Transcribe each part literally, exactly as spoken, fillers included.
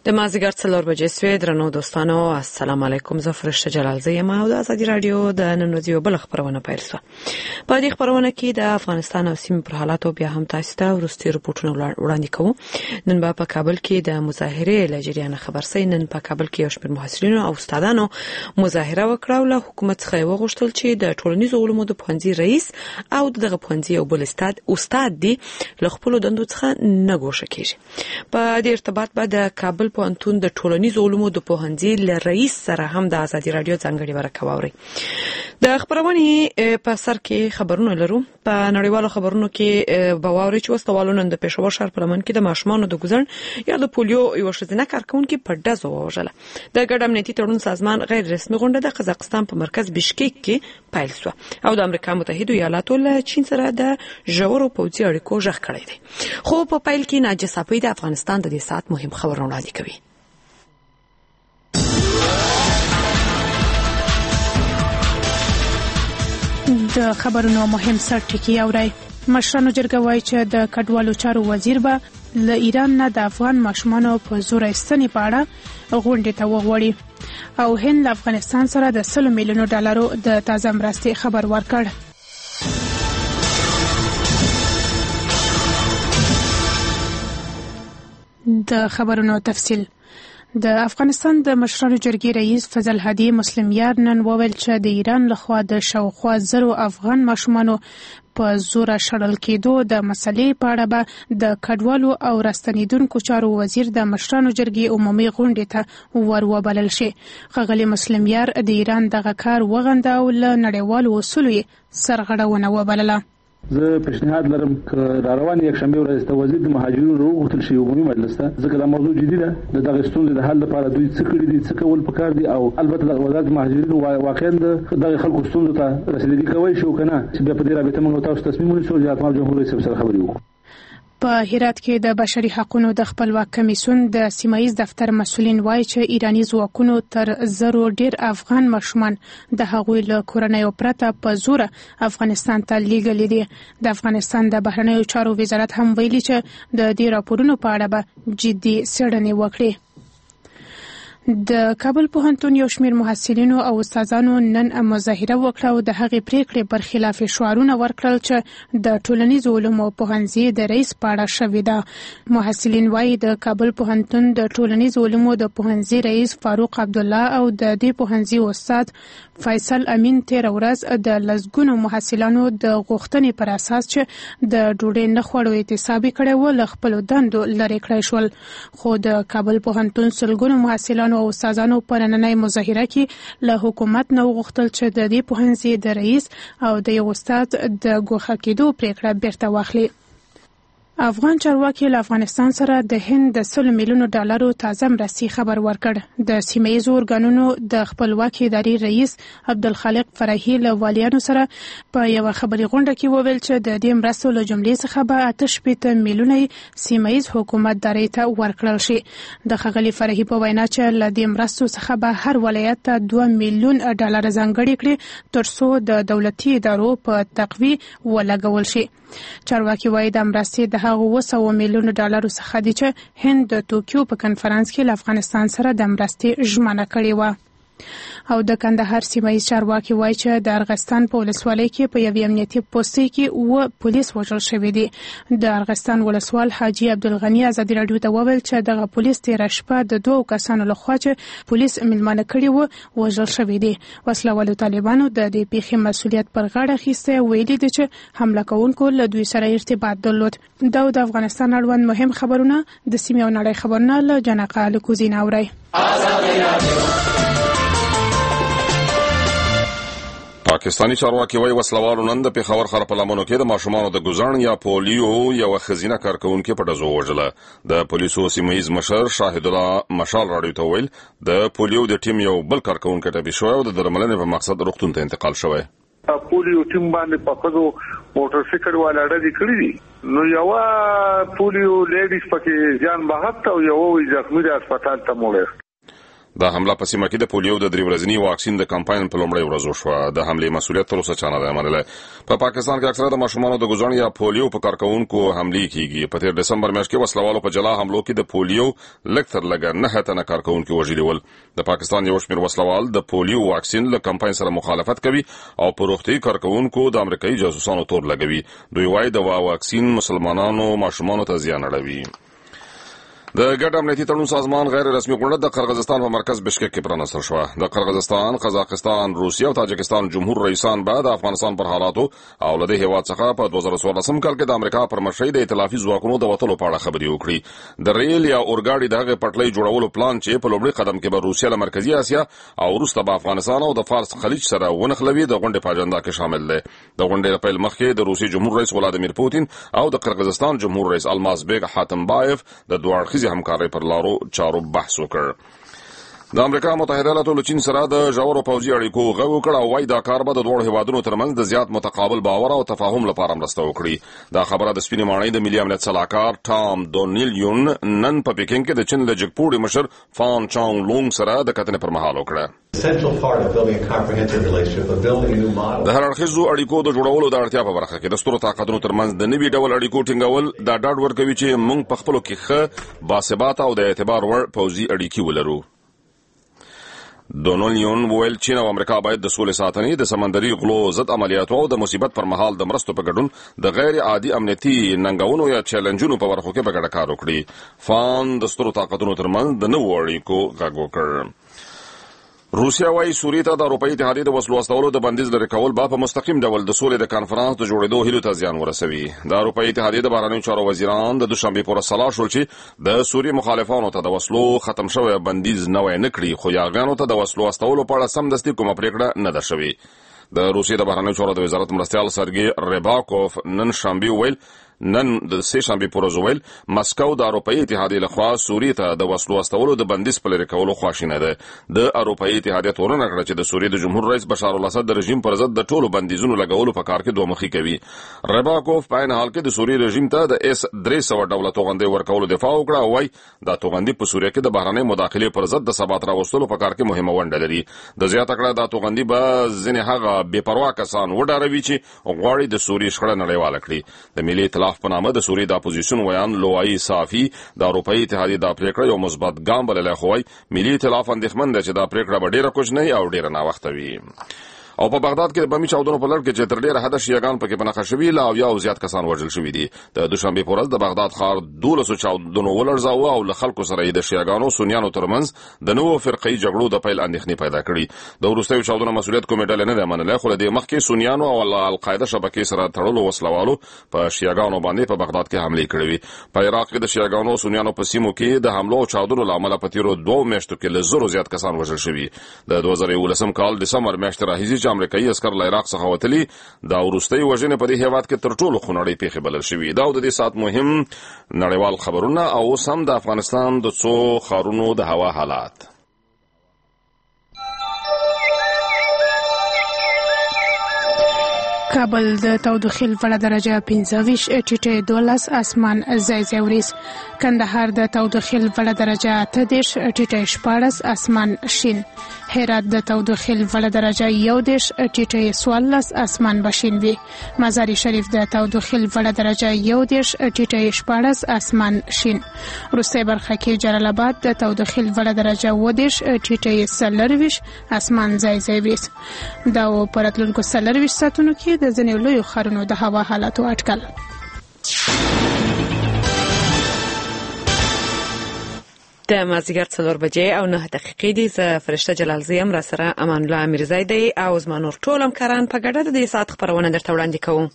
د مازیګر څلور بجې سوي درنو دوستانو السلام علیکم. زه فرشته جلال زیم او د ازادي رادیو د نن ورځې بل خبرونه پیل شو. په دې خبرونه کې د افغانستان او سیمې پر حالاتو بیا هم تاسو ته ورستي رپورټونه وړاندې کوو. نن په کابل کې د مظاهره لجریان خبر سي نن په کابل کې یو شمېر محصلینو او استادانو مظاهره وکړه او له حکومت څخه وغوښتل چې د ټولنیزو علومو د پوهنځي رئیس او دغه پوهنځي او بل استاد استاد دی له خپل دندو څخه نه ګوښه کیږي. په دې ارتباط بعد د کابل پوهنتون د ټولنیزو علومو د پوهنځي ل رئیس سره هم د ازادي رادیو ځانګړي ورکه واوري. د خبرونه په سر کې خبرونه لرو. په نړیوالو خبرونو کې بواوري چې وسوالو نن د پېښور ښار په لمن کې د ماشومانو د ګزن یا د پولیو یو ښځینه کارکونکو په ډزو ووژله. د ګډ امنیتي تړون سازمان غیر رسمي غونډه د قزاقستان په مرکز بشکیک کې پیل شو او د امریکا متحده ایالاتو له چین سره د ژورو پوځي اړیکو ژغ کړی دی. خو په پیل کې ناجیه صافی د افغانستان د دې سات مهم خبرونه وړاندې کوي. د خبرونو مهم سرټکی اوري. مشرانو جرګه وایي چې د کډوالو چارو وزیر به له ایران نه د افغان ماشومانو په زور ایستنې په اړه غونډې ته وغوړي او هند له افغانستان سره د سلو میلیونو ډالرو د تازه مرستې خبر ورکړ. د خبرونو تفصیل. د افغانستان د مشرانو جرګې رئیس فضل هادي مسلمیار نن وویل چې د ایران لخوا د شاوخوا زرو افغان ماشومانو په زور شړل کېدو د مسلې په اړه به د کډوالو او راستنیدونکو چارو وزیر د مشرانو جرګې عمومي غونډې ته ور وبلل شي. ښاغلي مسلمیار د ایران دغه کار وغنده او له نړیوالو اصولو سرغړونه وبلله. زه پیشنهاد لرم چې د روان یک شنبه ورځ ته وزیر د مهاجرینو وغوښتل شي عمومي مجلس ته ځکه دا موضوع جدي ده. د دغه ستونزې د حل لپاره دوی څه کړي دي څه کول پکار دي او البته د وزارت مهاجرینو واقعا د خلکو ستونزو ته رسیدګي کوي شو کنه چې بیا په دې رابطه موږ تاسو تصمیم ونیسو چې ریاست جمهور رئیس سره خبرې وکړو. په هرات کې د بشري حقوقو د خپلواک کمیسیون د سیمایي دفتر مسؤلین وایي چې ایرانی ځواکونو تر زرو ډیر افغان ماشومان د هغوی له کورنۍ پرته په زور افغانستان ته لیږلي دي. د افغانستان د بهرنیو چارو وزارت هم ویلي چې د دې راپورونو په اړه به جدي څېړنې وکړي. د کابل پوهنتون یو شمېر محصلینو او استادانو نن مظاهره وکړه او د هغې پریکړې پر خلاف شعارونه ورکړل چې د ټولنیزو علومو پوهنځي د رئیس په اړه شوې ده. محصلین وایي د کابل پوهنتون د ټولنیزو علومو د پوهنځي رئیس فاروق عبدالله او د دې پوهنځي استاد فیصل امین تیر ورځ د لسګونو محصلانو د غوښتنې پر اساس چې د ډوډۍ نه خوړو اعتصاب کړی و له خپلو دندو لرې کړی شول. خو د کابل پوهنتون سلګونو محصلانو او استادانو په نننۍ مظاهره کې له حکومت نه وغوښتل چې د دې پوهنځي د رئیس او د یو استاد د ګوښه کېدو پریکړه بیرته واخلي. افغان چارواکي له افغانستان سره د هند د سلو میلیونو ډالرو تازه مرستې خبر ورکړ. د سیمه‌ییزو ارګانونو د خپلواکۍ ادارې رئیس عبدالخالق فرحي له والیانو سره په یوه خبري غونډه کې وویل چې د دې مرستو له جملې څخه به اته شپېته میلیونه سیمه‌ییز حکومتدارۍ ته ورکړل شي. د ښاغلي فرحي په وینا چې له دې مرستو څخه به هر ولایت ته دوه میلیون ډالر ځانګړي کړي تر څو د دولتي ادارو په تقوی ولګول شي. چارواکي وایي د مرستې د هغو اوه سوه میلیونو ډالرو څخه دي چې هند د توکیو په کنفرانس کې له افغانستان سره د مرستې ژمنه کړې وه. او د کندهار سیمه‌ییز چارواکي وایي چې د ارغستان په ولسوالۍ کې په یوې امنیتي پوستې کې اووه پولیس وژل شوي دي. د ارغستان ولسوال حاجي عبدالغني ازادي راډیو ته وویل چې دغه پولیس تېره شپه د دوو کسانو لخوا چې پولیس میلمانه کړي وو وژل شوي دي. وسله والو طالبانو د دې پیښې مسؤلیت پر غاړه اخیستی ویلي دي چې حمله کوونکو له دوی سره ارتباط درلود. دا د افغانستان اړوند مهم خبرونه د سیمې او نړۍ خبرونه له جنقه الکوزین اورئ. پاکستانی چارواکي وایي وسلوالو نن د پېښور ښار په لمنو کې د ماشومانو د ګزن یا پولیو یوه ښځینه کارکوونکې په ډزو ووژله. د پولیسو سیمه‌ییز مشر شاهد الله مشال راډیو ته وویل د پولیو د ټیم یو بل کارکوونکی ټپي شوی او د درملنې په مقصد روغتون ته انتقال شوی. پولیو ټیم باندې په خزو موټر سایکل والا ډزې کړې دي. نو یو پولیو لیډیز پکې ځان بهت او یو زخمی د هسپتال ته موړ. د حمله په سیمه کې د پولیو د درې ورځني واکسین د کمپاین په لومړۍ ورځ وشوه. د حمله مسؤلیت تر اوسه چانه ده منله. په پاکستان کې اکثره د ماشومانو د ګوزڼ یا پولیو په کارکونکو حمله کیږي. په تیر دسمبر میاشت کې وسلوالو په جلا حملو کې د پولیو لږ تر لږه نه تنه کارکونکو وژلي ول. د پاکستان یو شمېر وسلوال د پولیو واکسین له کمپاین سره مخالفت کوي او په روغتي کارکونکو د امریکایي جاسوسانو تور لګوي. دوی وايي د واکسین مسلمانانو ماشومانو ته زیان اړوي. د ګډ امنیتي تړون سازمان غیر رسمي غونډه د قرغیزستان په مرکز بشکک کې پرانستل شوه. د قرغیزستان، قزاقستان، روسیه او تاجکستان جمهور رئیسان به د افغانستان پر حالاتو او له دې هیواد څخه په دوه زره څوارلسم کال کې د امریکا پر مشرۍ د ائتلافي ځواکونو د وټلو په اړه خبرې وکړي. د ریل یا اورګاډي دغه پټلۍ جوړولو پلان چې په لومړي قدم کې به روسیه له مرکزی اسیا او وروسته به افغانستان او د فارس خلیج سره ونښلوي د غونډې په اجنډا کې شامل دی. د غونډې په مخکې د روسي جمهور رئیس ولادیمیر پوتین او د قرغیزستان جمهور رئیس الماز بیگ حاتمبایف د دوه اړخیزې همکارۍ پر چارو بحث وکړ. د امریکا متحده ایالاتو له چین سره د ژورو پوځي اړیکو غږ وکړ او وايي دا کار به د دوه هیوادونو ترمنځ د زیات متقابل باور او تفاهم لپاره مرسته وکړي. دا خبره د سپینې ماڼۍ د ملي امنیت صلاحکار ټام دونیلیون نن په پکین کې د چین له جګپوړي مشر فان چانګ لونګ سره د کتنې پر مهال وکړه. د هر اړخیزو اړیکو د جوړولو د اړتیا په برخه کې د سترو طاقتونو ترمنځ د نوي ډول اړیکو ټینګول دا ډاډ ورکوي چې موږ په خپلو کې ښه باثباته او د اعتبار وړ پوځي اړیکې ولرو. دونیلیون وویل چین او امریکا باید د سولې ساتنې، د سمندري غلو ضد عملیاتو او د مصیبت پر مهال د مرستو په ګډون د غیر عادي امنیتي ننګونو یا چیلنجونو په برخو کې په ګډه کار وکړي. فان د سترو طاقتونو ترمنځ د نوو اړیکو غږ وکړ. روسیا وايي سوریې ته د اروپایي اتحادیې د وسلو استولو د بندیز لرې کول به په مستقیم ډول د سولې د کانفرانس د جوړېدو هیلو ته زیان ورسوي. د اروپایي اتحادیې د بهرنیو چارو وزیران د دوشنبې په ورځ سلا شول چې د سوریې مخالفانو ته د وسلو ختم شوی بندیز نوی نه کړي، خو یاغیانو ته د وسلو استولو په اړه سمدستي کومه پریکړه نه ده شوې. د روسیې د بهرنیو چارو د وزارت مرستیال سرګي ریباکوف نن شنبه ویل نن د سه شنبه پر ورځ ویل مسکو د اروپایي اتحادیې لخوا سوریې ته د وسلو استولو د بندیز په لرې کولو خواشینه ده. د اروپایي اتحادیې تورونه کړه چې د سوریې د جمهور رئیس بشار الاسد د رژیم پر ضد د ټولو بندیزونو لګولو په کار کې دوه مخي کوي. ریباکوف په عین حال کې د سوریې رژیم ته د اس درې سوه ډوله توغندۍ ورکولو دفاع وکړه او وايي دا توغندۍ په سوریې کې د بهرنۍ مداخلې پر ضد د ثبات راوستلو په کار کې مهمه ونډه لري. د زیاته کړه دا توغندۍ به ځینې هغه بې پروا کسان وډاروي چې غواړي د سوریې شخړه نړیواله کړي. د ملي ائتلاف په نامه د سوریې د اپوزیشن ویان لوایی صافي د اروپایي اتحادیې دا پریکړه یو مثبت ګام بللی، خو وايي ملي ائتلاف اندېښمن دی چې دا پریکړه به ډېره کوچنۍ او ډېره ناوخته وي. او په بغداد کې د بمي چاودنو په لړ کې چې تر ډېره حده شیعاګان پکې په نښه شوي لا او یا زیات کسان وژل شوي دي. د دوشنبې په ورځ د بغداد ښار دولسو چاودنو ولړزاوه او له خلکو سره یې د شیعاګانو سنیانو ترمنځ د نوو فرقه‌ایي جګړو د پیل اندېښنې پیدا کړي. د وروستیو چاودنو مسؤلیت کومې ډلې نه دی منلی، خو له دې مخکې سنیانو او القاعده شبکې سره تړلو وسلوالو په شیعاګانو باندې په بغداد کې حملې کړې وې. په عراق کې د شیعاګانو او سنیانو په سیمو کې د حملو او چاودنو له امله په تېرو دوو میاشتو کې له زرو زیات کسان وژل شوي. د دوه زره یولسم کال ډسمبر میاشتې راهیسې چې امریکایي عسکر عراق څخه وتلي دا وروستۍ وژنې په دې هیواد کې تر ټولو خونړۍ پیښې بلل شوي. دا د دې ساعت مهم نړیوال خبرونه او اوس هم د افغانستان د څو ښارونو د هوا حالات. کابل د تودوخې لوړه درجه پنځه ویشت، ټیټه دولس، اسمان ځای ځای وریځ. کندهار د تودوخې لوړه درجه اته دېرش، ټیټه شپاړس، اسمان شین. هرات د تودوخې لوړه درجه یو دېرش، ټیټه څوارلس، اسمان به شین وي. مزار شریف د تودوخې لوړه درجه یو دېرش، ټیټه شپاړس، اسمان شین. وروستۍ برخه کې جلال آباد د تودوخې لوړه درجه اووه دېرش، ټیټه څلرویشت، اسمان ځای ځای وریځ. دا و په راتلونکو څلرویشت ساعتونو کې د ځینو لویو ښارونو د هوا حالاتو اټکل. د مازدیګر څلور بجې او نه دقیقې دي. زه فرشته جلالزی یم، را سره امان الله میرزی دی او زما نور ټول همکاران په ګډه د دې ساعت خپرونه درته وړاندې کوو.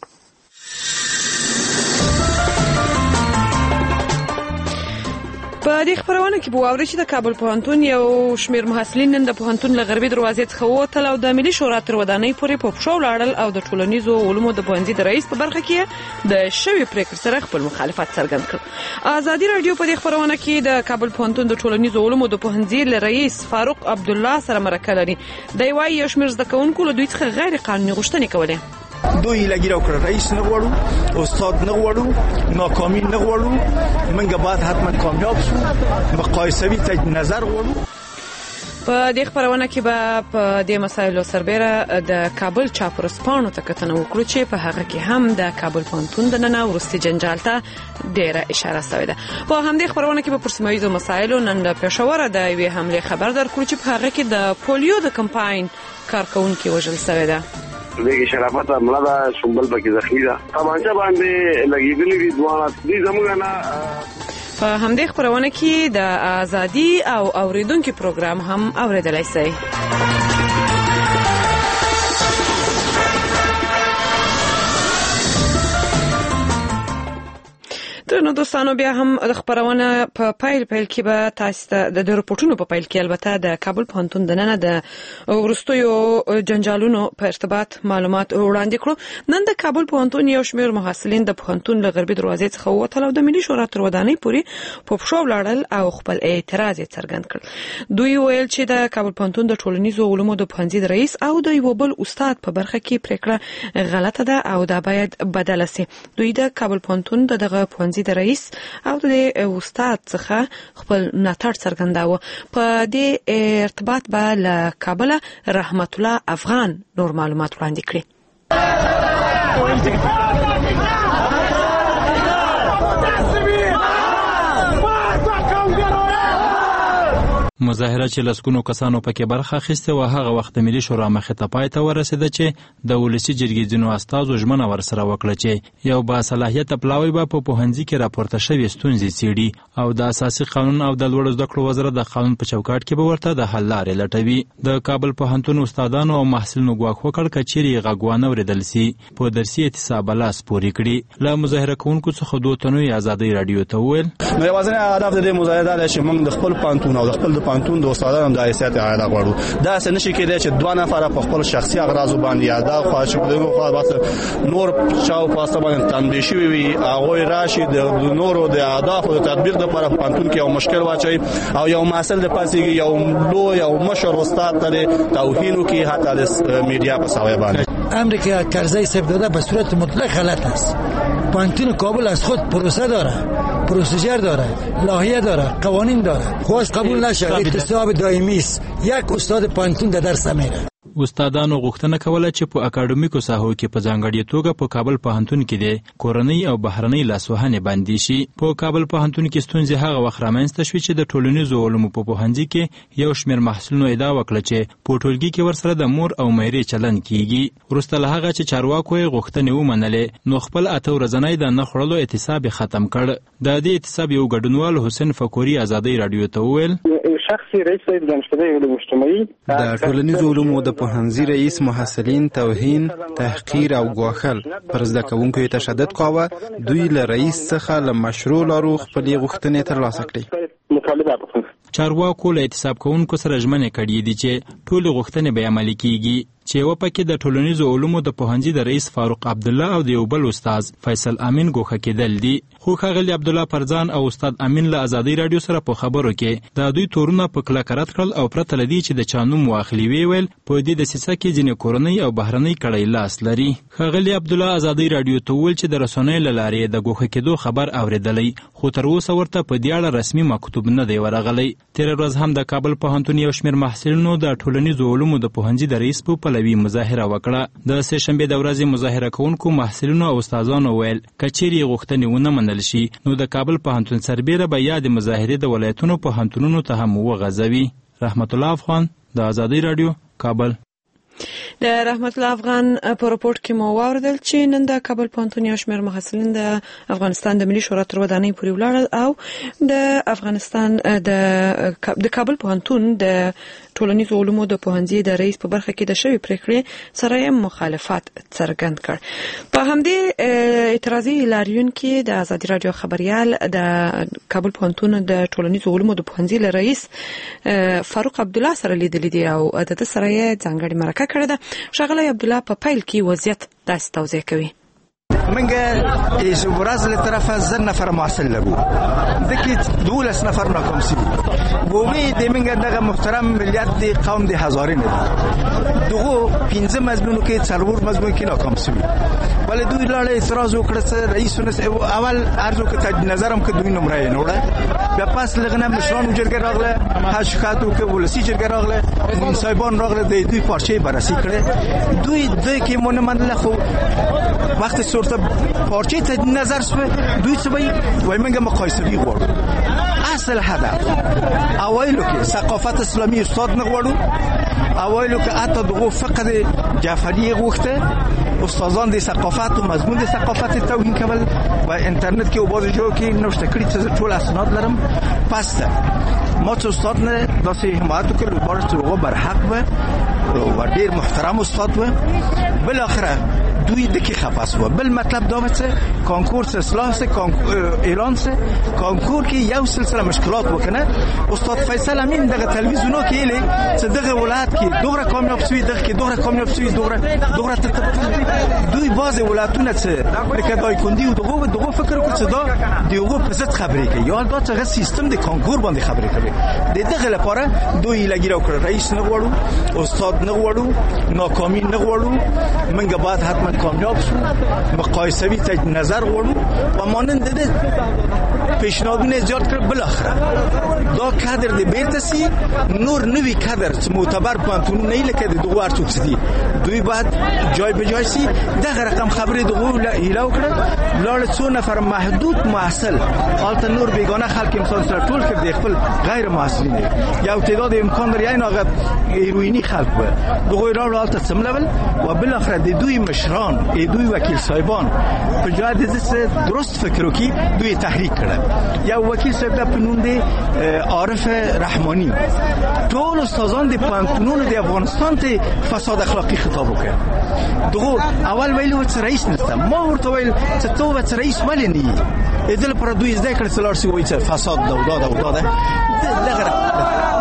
په دې خبرونه کې به واورئ چې د کابل پوهنتون یو شمېر محصلین نن د پوهنتون له غربي دروازې څخه ووتل او د ملي شورا تر ودانۍ پورې په پښو ولاړل او د ټولنیزو علومو د پوهنځي د رئیس په برخه کې د شوې پریکړې سره خپل مخالفت څرګند کړ. ازادي راډیو په دې خبرونه کې د کابل پوهنتون د ټولنیزو علومو د پوهنځي له رئیس فاروق عبدالله سره مرکه لري. دی وايي یو شمېر زده کوونکو له دوی څخه غیر قانوني غوښتنې کولې. دوی لګی راو کړ رئیس نه غواړو، استاد نه غواړو، ناکامي نه غواړو، منګه بعد حتما کامیاب شو، مقایسوي ته نظر غواړو. په دې خبرونه کې به په دې مسایلو سربېره د کابل چاپرسپانو ته کتنه وکړو چې په هغه کې هم د کابل پوهنتون د نن وروستي جنجال ته ډېره اشاره شوې ده. په همدې خبرونه کې به پر سیمه ییزو مسایلو نن د پېښور د یوې حملې خبر درکړو چې په هغه کې د پولیو د کمپاین کارکونکي وژل شوی ده. دغه شرافت عمله ده، شمبل پکې زخمی ده، تمانچه باندې لګېدلې دي دوه دي زموږ نه. په همدې خبرونه کې د ازادي او اوریدونکو پروګرام هم اوریدلای شئ. نو دوستانو بیا هم د خبرونه په پایل پایل کې به تاسو ته د رپورټونو په پایل کې البته د کابل پوهنتون د نن د ورستیو جنجالونو په ارتباط معلومات وړاندې کړو. نن د کابل پوهنتون یو شمېر محصلین د پوهنتون له غربي دروازې څخه ووتل او د ملي شورا تر ودانۍ پورې په پښو ولاړل او خپل اعتراض یې څرګند کړ. دوی ویل چې د کابل پوهنتون د ټولنیزو علومو د پوهنځي د رئیس او د یو بل استاد په برخه کې پریکړه غلطه ده او دا باید بدله شي. دوی د کابل پوهنتون دغه پوهنځي د رئیس او د استاد څخه خپل ملاتړ څرګنداوه. په دې ارتباط به له کابل رحمت الله افغان نور معلومات وړاندې کړي. مظاهره چې لسګونو کسانو پکې برخه اخیسته و هغه وخت ملي شورا مخې ته پای ته ورسېده چې د ولسی جرګې ځینو استادو ژمنه ورسره وکړه چې یو با صلاحیت پلاوی به په پوهنځي کې راپورته شوی ستونزې څېړي او د اساسي قانون او د لوړو زده کړو وزارت د قانون په چوکاټ کې به ورته د حل لارې لټوي. د کابل پوهنتون استادانو او محصلینو ګواښ وکړ که چیرې غږ وانه اورېدل سي په درسي اعتصاب لاس پورې کړي. له مظاهره کوونکو څخه دوه تنو ازادي رادیو ته وویل نو یوازینی هدف د دې مظاهره دا چې موږ د خپل پوهنتون او د خپل پوهنتون د استادانو د حیثیت اعاده غواړو. دا څه نشي کېدای چې دوه نفر په خپل شخصي اغراض باندې یاده خواهش وکړي خو بس نور چاو پاسه باندې تنبیه شوی وي هغه راشي د نورو د اهداف او تطبیق لپاره پوهنتون کې یو مشکل واچي او یو مسل د پاسې یو لو یو مشر استاد ته توهین کوي حتی د میډیا په ساوی باندې. امری که کرزی صاحب داده به صورت مطلق غلط است. پوهنتون کابل از خود پروسه داره، پروسیجر داره، لایحه داره، قوانین داره. خواست قبول نشه اعتصاب دائمی است. یک استاد پوهنتون در درس میره. استادانو غوښتنه کوله چې په اکاډمیکو ساحو کې په ځانګړې توګه په کابل پوهنتون کې د کورنۍ او بهرنۍ لاسوهنې بندي شي. په کابل پوهنتون کې ستونزې هغه وخت رامنځته شوې چې د ټولنیزو علومو په پوهنځي کې یو شمېر محصلینو ادعا وکړه چې په ټولګي کې ورسره د مور او میرې چلند کیږي. وروسته له هغه چې چارواکو یې غوښتنې ومنلې نو خپل اته ورځنی د نه خوړلو اعتصاب یې ختم کړ. د دې اعتصاب یو ګډونوال حسین فکوري ازادي رادیو ته وویل شخصي رئیس دانشکده علوم اجتماعي د ټولنیزو علومو د پوهنځي رئیس محصلین توهین، تحقیر او ګواښل پر زده کوونکو تشدد کاوه. دوی له رئیس څخه له مشروع لارو خپلې غوښتنې ترلاسه کړې. چارواکو له اعتصاب کوونکو سره ژمنې کړې دي چې ټولې غوښتنې به عملي کیږي. چې یو پکې د ټولنیزو علومو د پوهنځي د رئیس فاروق عبد الله او د یو بل استاد فیصل امین ګوښه کېدل دي. خو ښاغلي عبد الله پرزان او استاد امین له ازادي رادیو سره په خبرو کې د دوی تورونه په کلکه رد کړل او پرته له دې چې د چا نوم واخلي ویل په دې دسیسه کې ځینې کورنۍ او بهرنۍ کړۍ لاس لري. ښاغلي عبد الله ازادي رادیو ته وویل چې د رسنیو له لارې د ګوښه کېدو خبر اورېدلی خو تر اوسه ورته په دې اړه رسمي مکتوب نه دی ورغلی. تېره ورځ هم د کابل پوهنتون یو شمېر محصلینو د ټولنیزو علومو د پوهنځي د رئیس په پلوي مظاهره وکړه. د سه شنبې د ورځې مظاهره کوونکو محصلینو او استادانو ویل که چیرې غوښتنې ونه منل شي نو د کابل پوهنتون سربیره به یا د مظاهرې د ولایتونو پوهنتونونو ته هم وغځوي. رحمت الله افغان د ازادي رادیو کابل. د رحمت الله افغان په رپورت کې مو واوریدل چې نن د کابل پوهنتون یو شمېر محصلین د افغانستان د ملي شورا تر ودانۍ پورې ولاړل او د افغانستان د د کابل پوهنتون د ټولنیزو علومو د پوهنځي د رئیس په برخه کې د شوی پریکړې سره مخالفت څرګند کړ. په همدې اعتراضي لاریون کې د ازادي رادیو خبريال د کابل پوهنتون د ټولنیزو علومو د پوهنځي له رئیس فاروق عبد الله سره لیدلې دي او د سره یې ځانګړي مرکه کړې ده. ښاغلی عبد الله په پیل کې وضعیت داسې توضیح کوي. منگه ایز ورز لطرف زن نفر محصل لگو دکی دولس نفر ناکام سی بومی دی منگه دغه محترم ملیت دی قوم دی هزارین دی دغو پینزه مضمونو که چلور مضمون که ناکام سی ولی دوی لاله اعتراض وکړه رئیس اول ارزو که نظرم که دوی نمره نوړه بیا پس لغنه مشران جرګه راغله حشکاتو کې ولسی جرګه راغله منصبان راغله د دوی پارچه بررسي کړي دوی د کې مونږ منله خو وقتی صورت پارچه ته نظر سو دوی څه وای وای موږ مقایسه وی غواړو اصل هدف اوایلو کې ثقافت اسلامي استاد نه غواړو اوایلو کې اته دغه فقد جعفری غوښته استادان د ثقافت او مضمون د ثقافت توهین کول و اینترنت کې وباز جو کې نوشته کړی چې ټول اسناد لرم پس ما چې استاد نه داسې حمایت وکړ بار چې هغه بر حق و و ډیر محترم استاد و بل اخره دوی دکی خفاس و بل مطلب دا چې کنکورس اصلاح سه اعلان سه کنکور کې یو سلسله مشکلات وکنه استاد فیصل امین دغه تلویزیونو کې له چې دغه ولایت کې دوغره کامیاب شوی دغه کې دوغره کامیاب شوی دوغره دوغره دوی باز ولایتونه چې پرکدای کندی او دغه دغه فکر کو چې دا دیغه په ضد خبرې کوي یا دا چې سیستم د کنکور باندې خبرې کوي د دغه لپاره دوی لګیرو کړ رئیس نه غواړو استاد نه غواړو ناکامی نه غواړو منګه بعد حتما کامیاب شو مقایسوي ته نظر غواړو و مانند د پیشنهادونه زیات کړ بل اخره دا کادر د بیرتسي نور نوی کادر چې معتبر پانتون نه لکه د دوه ارڅوک دي دوی بعد جای به جای سي دغه رقم خبرې دغه ایله وکړه لاړ څو نفر محدود محصل حالت نور بیگانه خلک امسال سره ټول کړ د خپل غیر محصلین یو تعداد امکان لري نه هغه ایروینی خلک و دغه راو حالت سملول و بل اخره د دوی مشران ای دوی وکیل صاحبان په جای د درست فکر وکي دوی تحریک کړه یا وکیل صاحب د پنوم دی عارف رحمانی ټول استادان د پانتونونو د افغانستان ته فساد اخلاقی خطاب وکړ دغه اول ویلو چې رئیس نشته ما ورته ویل چې تو و چې رئیس ولې نه ادل پر دوی زده کړ چې لارسي وایي چې فساد دا دا دا دا دغه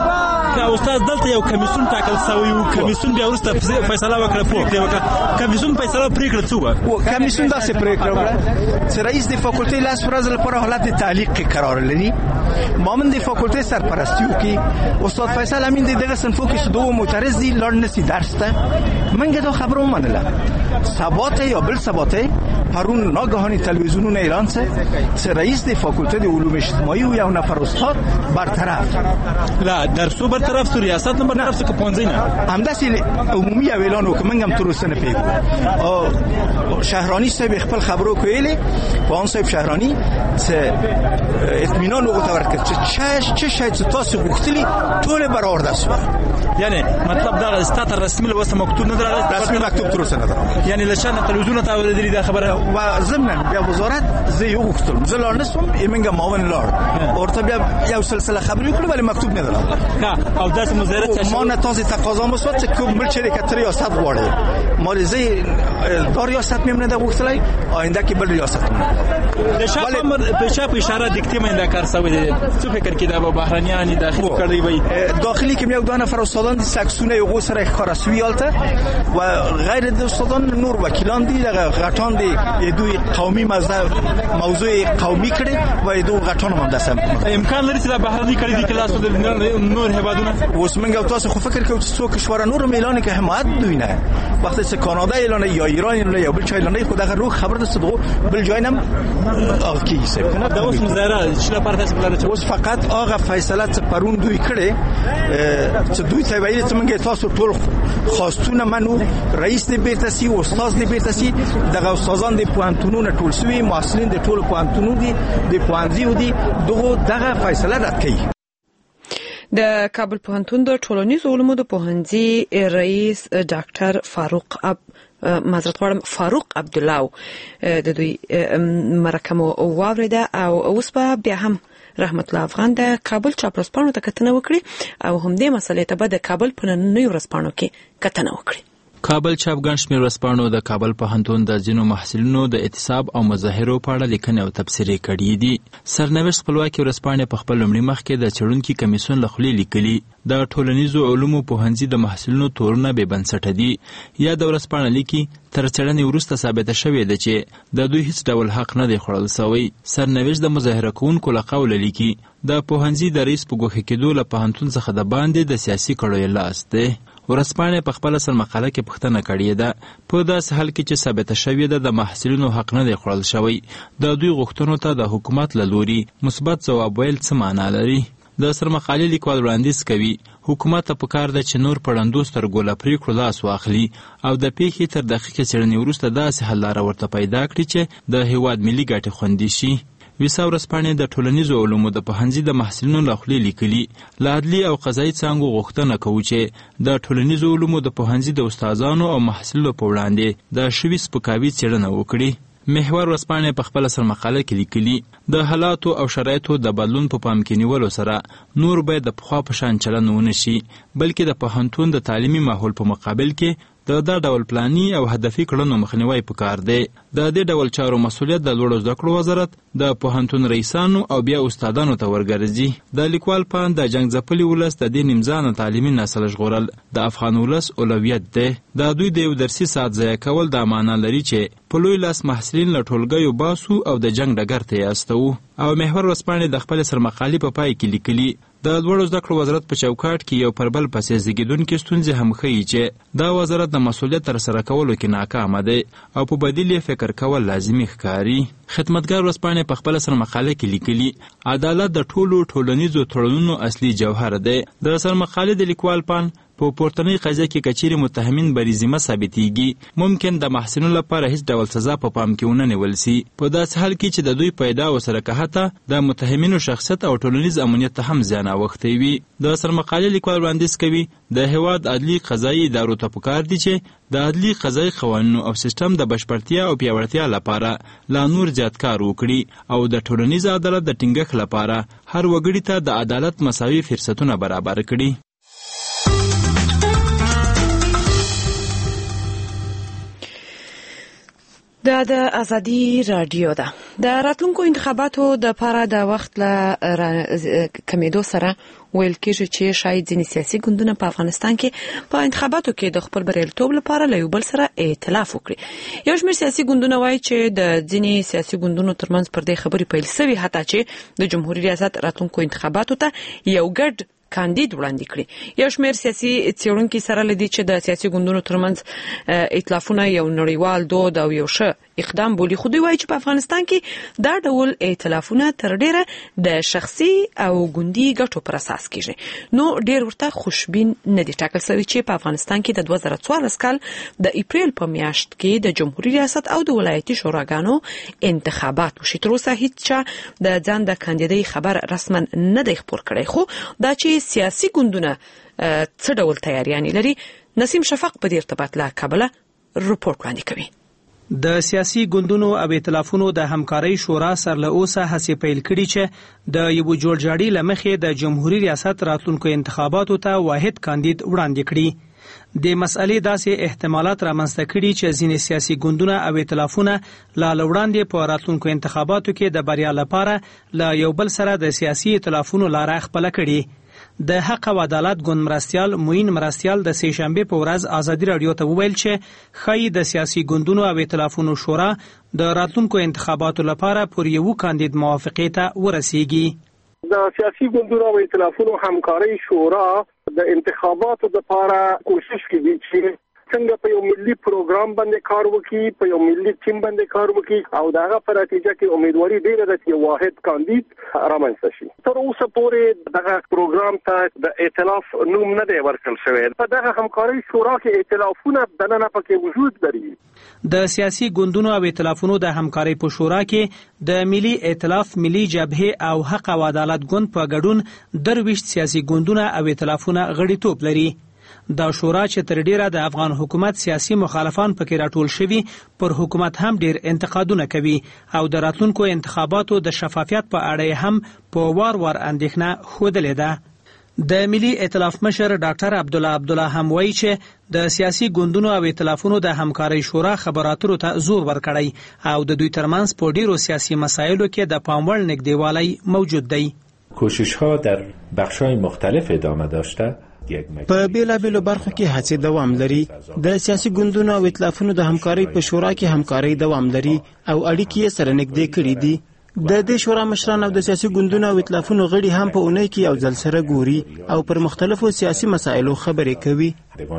استاد دلته یو کمیسیون ټاکل شوی و کمیسیون بیا ورسته فیصله وکړه پریکړه وکړه کمیسیون فیصله پریکړه څه و و کمیسیون داسې پریکړه وکړه چې رئیس د فاکولټي لاس ورځ لپاره حالت تعلیق قرار لري مامن د فاکولټي سرپرستی وکي استاد فیصل امین دغه صنفو کې دوه معترض دي لړ نسی درس ته منګه دا خبرو منله ثبات یا بل ثبات پرون ناگهانی تلویزیونونه اعلان څه چې رئیس د فاکولټي د علوم اجتماعي او یو نفر استاد برطرف لا درسو برطرف سو ریاست نمبر برطرف څخه پونځي نه همداسې عمومي اعلان وکړ منګم تر اوسه نه پیګو او شهرانی صاحب خپل خبرو کوي په ان صاحب شهرانی چې اطمینان وګورئ چې چه چه شاید تاسو غوښتلی ټول برابر داسو یعنی مطلب دا ستاتر رسمي لوسه مکتوب نه درغلی رسمي مکتوب تر اوسه نه درغلی یعنی لشان تلویزیون ته ورېدلی دا خبره و ضمن بیا وزارت زه یو غوښتل زه لاړ نسوم ایمنګ ماون لاړ ورته بیا یو سلسله خبرې وکړه ولی مکتوب نه درغلی ها او داس مزارت ما نه تاسو تقاضا مسوت چې کوم بل شرکت ریاست غواړي مال زه دا ریاست مې نه د غوښتلای آینده کې بل ریاست د شاپ په شاپ اشاره دکتې مې دا کار سوي دي څه فکر کې دا به بهرانيان داخلي کړی وي داخلي کې یو دانه فر استادان د سکسونه یو سره خراسوي الته و غیر د استادان نور وکیلان دي دغه غټان دي دوی قومي موضوع قومي کړي و دوی غټان هم دسم امکان لري چې دا بهراني کړی دي کلاس د نور هیوادونه اوس موږ تاسو خو فکر کوو چې څوک کشور نور اعلان کې حمایت دوی نه وخت چې کانادا اعلان یا ایران یا بل چا اعلان خو دغه روح خبر ده صدقو بل جاینم اغ کیسه کنه دا اوس مزاره چې لپاره تاسو بلاره اوس فقط هغه فیصله چې پرون دوی کړي چې دوی ته ویل چې موږ تاسو ټول خواستونه منو رئیس دې بیرتسي او استاد دې بیرتسي دغه استادان د پوانتونونو ټول سوي مسلین د ټول پوانتونو دي د پوانځیو دي دغه دغه فیصله رد کړي د کابل پوهنتون د ټولنیزو علومو د پوهنځي رئیس ډاکټر فاروق اب معذرت غواړم فاروق عبدالله د دوی مرکه مو واوریده او اوس به بیا هم رحمت الله افغان د کابل چاپلوسپانو ته کتنه وکړي او هم دې مسلې ته به د کابل په نننیو ورځپاڼو کې کتنه وکړي. کابل چاپګن شمیر ورځپاڼو د کابل پوهنتون د ځینو محصلینو د اعتصاب او مظاهرو په اړه لیکنې او تبصرې کړي دي. سرنوشت خپلواکي ورځپاڼې په خپل لومړي مخ کې د څېړونکي کمیسیون له خولې لیکلي د ټولنیزو علومو پوهنځي د محصلینو تورونه بې بنسټه دي. یا د ورځپاڼه لیکي تر څېړنې وروسته ثابته شوې ده چې د دوی هیڅ ډول حق نه دی خوړل سوی. سرنوشت د مظاهره کوونکو له قوله لیکي د پوهنځي د رئیس په ګوښه کېدو له پوهنتون څخه د باندې د سیاسي کړیو لاس دی. ورځپاڼې په خپله سرمقاله کې پوښتنه کړې ده په داسې حال کې چې ثابته شوې ده د محصلینو حق نه دی خوړل شوی، د دوی غوښتنو ته د حکومت له لوري مثبت ځواب ویل څه معنا لري؟ د سرمقالې لیکوال وړاندیز کوي حکومت ته پکار ده چې نور په ړندو سترګو له پرېکړو لاس واخلي او د پیښې تر دقیقې څېړنې وروسته داسې حل لاره ورته پیدا کړي چې د هېواد ملي ګټې خوندي شي. ویسا ورځپاڼې د ټولنیزو علومو د پوهنځي د محصلینو له خولې لیکلي له عدلي او قضایي څانګو غوښتنه کوو چې د ټولنیزو علومو د پوهنځي د استادانو او محصلینو په وړاندې د شوي سپکاوي څېړنه وکړي. محور ورځپاڼې په خپله سرمقاله کې لیکلي د حالاتو او شرایطو د بدلون په پام کې نیولو سره نور باید د پخوا په شان چلن ونه شي، بلکې د پوهنتون د تعلیمي ماحول په مقابل کې د دا ډول پلاني او هدفي کړنو مخنیوی پکار دی. د دې ډول چارو مسؤلیت د لوړو زده کړو وزارت د پوهنتون رئیسانو او بیا استادانو ته ورګرځي. د لیکوال پاند د جنګ ځپلي ولس د دې نیمځانه تعلیمي نسل ژغورل د افغان ولس اولویت دی. د دوی د یو درسي ساعت ضایع کول دا معنا لري چې په لوی لاس محصلین له ټولګیو باسو او د جنګ ډګر ته یې استوو. او محور ورځپاڼې د خپلې سرمقالې په پای کې لیکلي د لوړو زده کړو وزارت په چوکاټ کې یو پر بل پسې زېږېدونکې ستونزې هم ښیي چې دا وزارت د مسؤلیت ترسره کولو کې ناکامه دی او په بدیل یې فکر کول لازمي ښکاري. خدمتګار ورځپاڼې په خپله سرمقاله کې لیکلي عدالت د ټولو ټولنیزو تړونونو اصلي جوهر دی. د سرمقالې د لیکوال پان په پورتنۍ قضیه کې کچیرې متهمین بریزیمه ثابتېږي ممکن د محصلینو لپاره هیڅ ډول سزا په پام کې ونه نیول سي، په داسې حال کې چې د دوی پیدا او سره حتی د متهمینو شخصیت او ټولنیز امنیت ته هم زیان اوښتی وي. د سرمقالې لیکوال وړاندیز کوي د هېواد عدلي قضایي ادارو ته پکار دي چې د عدلي قضایي قوانینو او سیستم د بشپړتیا او پیاوړتیا لپاره لا نور زیات کار وکړي او د ټولنیز عدالت د ټینګښت لپاره هر وګړي ته د عدالت مساوي فرصتونه برابر کړي. دا د ازادي رادیو ده. د راتلونکو انتخاباتو د لپاره د وخت له کمیدو سره ویل کېږي چې شاید ځینې سیاسي ګوندونه په افغانستان کې په انتخاباتو کې د خپل بریالیتوب لپاره له یو بل سره ائتلاف وکړي. یو شمېر سیاسي ګوندونه وایي چې د ځینې سیاسي ګوندونو ترمنځ پر دې خبرې پیل سوي حتی چې د جمهوریت ریاست راتلونکو انتخاباتو ته یو ګډ کاندید وړاندې کړي. یو شمېر سیاسي څېړونکي سره لدی چې د سیاسي ګوندونو ترمنځ ائتلافونه یو نړیوال دود او یو ښه اقدام بولي، خو دوی وایي چې په افغانستان کې دا ډول ائتلافونه تر ډیره د شخصي او ګوندي ګټو پر اساس کیږي. نو ډیر ورته خوشبین نه دي ټاکل شوی چې په افغانستان کې د دوه زره څوارلس کال د اپریل په میاشت کې د جمهوریت ریاست او د ولایتي شوراګانو انتخابات وشي. تر اوسه هیڅ چا د ځان د کاندیدۍ خبر رسما نه دی خپور کړی، خو دا چې سیاسي ګوندونه څه ډول تیاریانې لري، نسیم شفق په دې ارتباط له کابله رپورټ وړاندې کوي. د سیاسي ګوندونو او ائتلافونو د همکارۍ شورا سر له اوسه هڅې پیل کړي چې د یو جوړجاړي له مخې د جمهوریت ریاست راتلونکو انتخاباتو ته واحد کاندید وړاندې کړي. د مسئلې داسې احتمالات رامنځته کړي چې ځینې سیاسي ګوندونه او ائتلافونه لا وړاندې په راتلونکو انتخاباتو کې د بریا لپاره له یو بل سره د سیاسي ائتلافونو لاره خپله کړي. د حق او عدالت ګوند مرستیال موین مرستیال د سه شنبه په ورځ ازادي رادیو ته وویل چې خی د سیاسي ګوندونو او ائتلافونو شورا د راتلونکو انتخاباتو لپاره پر یو کاندید موافقه ته ورسیږي. د سیاسي ګوندونو او ائتلافونو همکارۍ شورا د انتخاباتو لپاره کوشش کوي چې څنګه په یو ملي پروګرام باندې کار وکړي، په یو ملي ټیم باندې کار وکړي او دغه په نتیجه کې امیدواري ډیره ده چې واحد کاندید رامنځته شي. تر اوسه پورې دغه پروګرام ته د ائتلاف نوم نه دی ورکړل شوی. په دغه همکارۍ شورا کې ائتلافونه دننه پکې وجود لري. د سیاسي ګوندونو او ائتلافونو د همکارۍ په شورا کې د ملي ائتلاف، ملي جبهه او حق او عدالت ګوند په ګډون درویشت سیاسي ګوندونه او ائتلافونه غړیتوب لري. دا شورا چې تر ډیره د افغان حکومت سیاسي مخالفان پکې راټول شوي پر حکومت هم ډیر انتقادونه کوي او د راتلونکو انتخاباتو د شفافیت په اړه هم په وار وار اندېښنه ښودلې ده. د ملي ائتلاف مشر ډاکټر عبدالله عبدالله هم وایي چې د سیاسي ګوندونو او ائتلافونو د همکارۍ شورا خبراتو ته زور ورکړی او د دوی ترمنځ په ډیرو سیاسي مسایلو کې د پاموړ نږدېوالی موجود دی. کوشش‌ها در بخش‌های مختلف ادامه داشته. په بیلابیلو برخو کې هڅې دوام لري. د سیاسي ګوندونو او ائتلافونو د همکارۍ په شورا کې همکارۍ دوام لري او اړیکې سره نږدې کړي دي. د دې شورا مشران او د سیاسي ګوندونو او ائتلافونو غړي هم په اونۍ کې یو ځل سره ګوري او پر مختلفو سیاسي مسایلو خبرې کوي.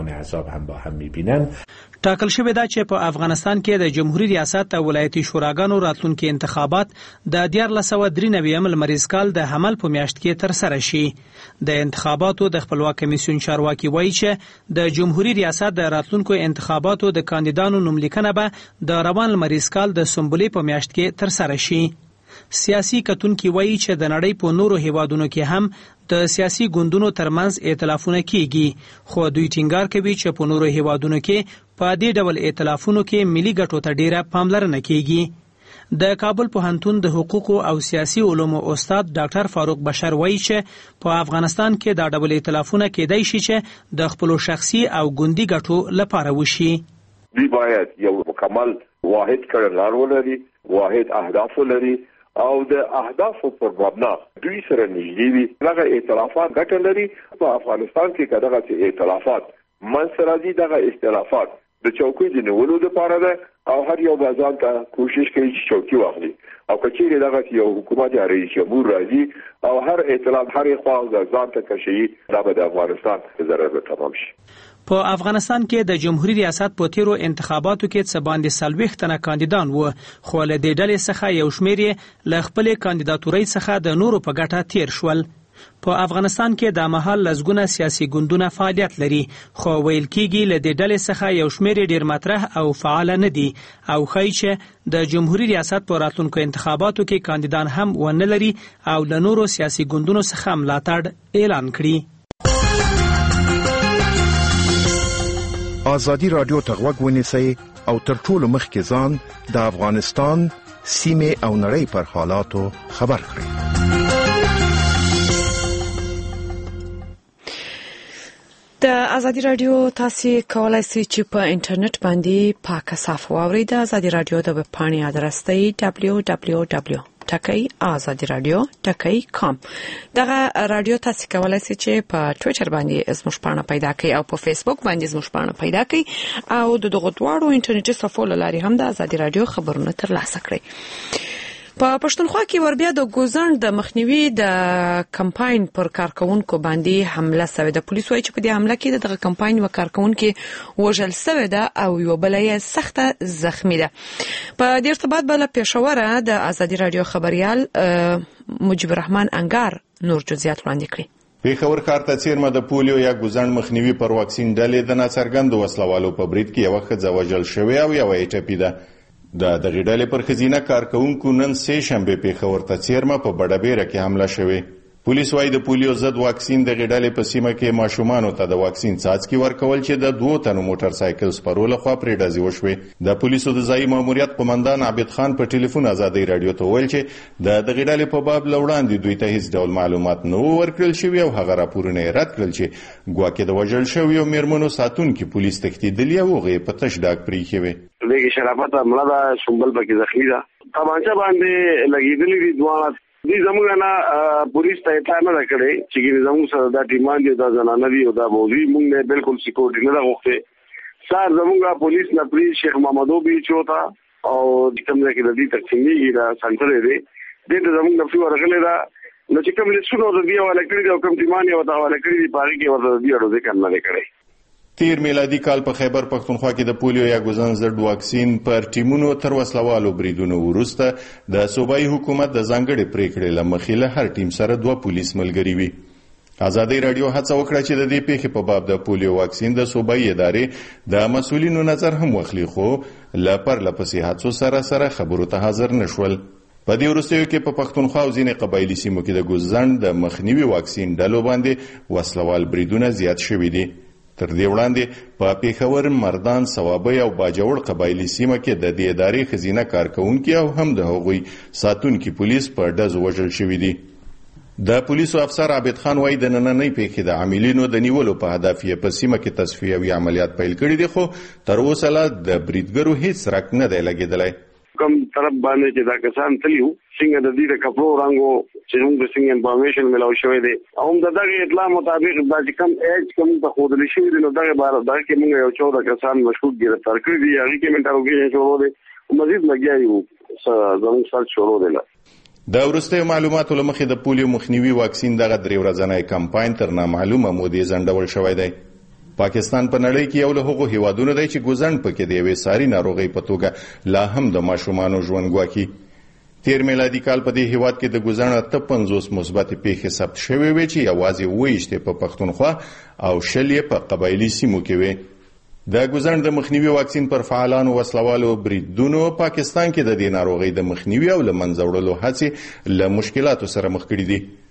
ټاکل شوې ده چې په افغانستان کې د جمهوریت ریاست او ولایتي شوراګانو راتلونکي انتخابات د دیارلس سوه درې نوي لمریز کال د حمل په میاشت کې ترسره شي. د انتخاباتو د خپلواک کمیسیون چارواکي وایي چې د جمهوریت ریاست د راتلونکو انتخاباتو د کاندیدانو نوملیکنه به د روان لمریز کال د سنبلې په میاشت کې ترسره شي. سیاسي کتونکي وایي چې د نړۍ په نورو هیوادونو کې هم د سیاسي ګوندونو ترمنځ ائتلافونه کیږي، خو دوی ټینګار کوي چې په نورو هیوادونو کې په دې ډول ائتلافونو کې ملي ګټو ته ډیره پاملرنه کیږي. د کابل پوهنتون د حقوقو او سیاسي علومو استاد ډاکټر فاروق بشر وایي چې په افغانستان کې دا ډول ائتلافونه کېدای شي چې د خپل شخصي او ګوندي ګټو لپاره وشي. دوی باید یو مکمل واحد کړنلار ولري، واحد اهداف ولري او د اهدافو پر مبنا دوی سره نږدې وي. دغه ائتلافات ګټه لري. په افغانستان کې دغه ائتلافات منځ راځي، دغه اختلافات د چوکۍ د نیولو لپاره ده او هر یو ځان ته کوشش کوي چې چوکۍ واخلي. او کچېرې دغه یو حکومت یا رئیس جمهور راځي او هر ائتلاف هر خوا ځان ته کشي، دا به د افغانستان ضرر به تمام شي. په افغانستان کې د جمهوریت ریاست په تیرو انتخاباتو کې څه باندې څلوېښت تنه کاندیدان وو، خو له دې ډلې څخه یو شمېر یې له خپلې کاندیداتورۍ څخه د نورو په ګټه تیر شول. په افغانستان کې د مهال لسګونه سیاسي ګوندونه فعالیت لري، خو ویل کېږي له دې ډلې څخه یو شمېر ډېر مطرح او فعال نه دي او ښایي چې د جمهوریت ریاست په راتلونکو انتخاباتو کې کاندیدان هم ونه لري او له نورو سیاسي ګوندونو څخه ملاتړ اعلان کړي. آزادی رادیو ته غوږ ونیسئ او تر ټولو مخکې ځان د افغانستان سیمې او نړۍ پر حالاتو خبر کړئ. د ازادي رادیو تاسو کولای شئ چې په انټرنیټ باندې پاکه صفحه واورئ. د ازادي رادیو د ویب پاڼې ادرس دی دبلیو دبلیو دبلیو ټکی ازادي رادیو ټکی کام. دغه رادیو تاسو کولای شئ چې په ټوئیټر باندې زموږ پاڼه پیدا کړئ او په فیسبوک باندې زموږ پاڼه پیدا کړئ او د دغه دواړو انټرنیټي صفحو لاري هم د ازادي رادیو خبرونه ترلاسه کړئ. په پښتونخوا کې وربیا د ګوزن د مخنیوي د کمپاین پر کارکونکو باندې حمله شوې ده. پولیس وايي چې په دې حمله کې دغه کمپاین و کارکونکو وژل شوې ده او یو بل یې سخته زخمی ده. په دې ارتباط بل پېښور د ازادي رادیو خبريال مجيب الرحمن انګار نور جزئیات وړاندې کړي. پیښور ښار ته څیرمه د پولیو یا ګوزن مخنیوي پر واکسین ډلې د ناڅرګند وسلوالو په برید کې یو ښځه وژل شوې او یو یې ټپي ده. د دغه ډلې پر خزینه کارکونکو نن سه شنبه پیښور ته څیرمه په بډابیره کې حمله شوې. پولیس وايي د پولیو ضد واکسین د غډلې په سیمه کې ماشومانو ته د واکسین څاڅکي ورکول چې د دوه تنو موټر سایکل سپرول خو پرې ډزې وشوې. د پولیسو د ځای ماموریت قومندان عبد خان په ټلیفون ازادي رادیو ته ویل چې د دغه ډلې په باب لوړاندې دوی ته هیڅ ډول معلومات نه ورکړل شوی او هغه راپورونه رد کړل چې ګواکې د وژل شوی او میرمنو ساتونکو پولیس تښتیدلی او غي په تش ډاک پریخي وي. لګي شرافت مړه شمبل پکې ذخیره تمانچه باندې لګیدلې دي دوه دې زموږ نه پولیس ته اطلاع نه کړې چې زموږ سره دا ټیمان دي دا زنانه دي او دا موضوع موږ نه بالکل سکیورټي نه غوښته. سار زموږ پولیس نه پری شیخ محمدو بي چوتا او کوم ځای کې د دې تقسیمي دا سنټر دی دې زموږ نفسي ورغلې دا نو چې کوم لسونو د دې حواله کړی او کوم ټیمان یې ودا حواله کړی دی پاره کې ورته دې اړه ذکر نه کړی. تیر میلادي کال په خیبر پښتونخوا کې د پولیو یا ګوزن ضد واکسین پر ټیمونو تر وسلوالو بریدونو وروسته د صوبایي حکومت د ځانګړي پریکړې لمخې له هر ټیم سره دوه پولیس ملګري وي. ازادي رادیو هڅه وکړه چې د دې پیښې په باب د پولیو واکسین د صوبایي ادارې د مسؤلینو نظر هم واخلي خو لا پر لپسې هڅو سره سره خبرو ته حاضر نشول. په دې وروستیو کې په پښتونخوا او ځینې قبایلي سیمو کې د ګوزن د مخنیوي واکسین ډلو باندې وسلوال بریدونه زیات شوي دي. تر دې وړاندې په پیښور مردان صوابۍ او باجوړ قبایلی سیمه کې د دې ادارې خزینه کارکونکي او هم د هغوی ساتونکي پولیس په ډز وژل شوي دي. د پولیسو افسر عبد خان وايي د نننۍ پیښې د عاملینو د نیولو په هدف یې په سیمه کې تصفیوي عملیات پیل کړي دي خو تر اوسه لا د بریدګرو هیڅ رک نه دی لګېدلی. کم طرف باندې چې دا کسان تلیو څنګه د دې د کپړو رنگو چې موږ څنګه انفارمیشن ملاو شوې دي او د دغه اطلاع مطابق دا چې کم ایج کم ته خودل شي نو دغه بار دا کې موږ یو چوده کسان مشکوک ګرفتار کړی دي هغه کې منټروګیشن شروع دي او مزید لګیا یو زموږ سره شروع دي. د وروستیو معلوماتو له مخې د پولیو مخنیوي واکسین دغه درې ورځنی کمپاین تر نامعلومه مودې ځنډول شوی دی. پاکستان په نړۍ کې یو له هغو هیوادونو دی چې ګوزڼ پکې د یوې ساري ناروغۍ په توګه لا هم د ماشومانو ژوند ګواکي. تیر میلادي کال په دې هیواد کې د ګوزڼ اته پنځوس مثبتې پیښې ثبت شوې وې چې یوازې اووه ویشت په پښتونخوا او شل یې په قبایلي سیمو کې وې. د ګوزڼ د مخنیوي واکسین پر فعالانو وسلوالو بریدونو پاکستان کې د دې ناروغۍ د مخنیوي او له منځه وړلو هڅې له مشکلاتو سره مخ کړي دي.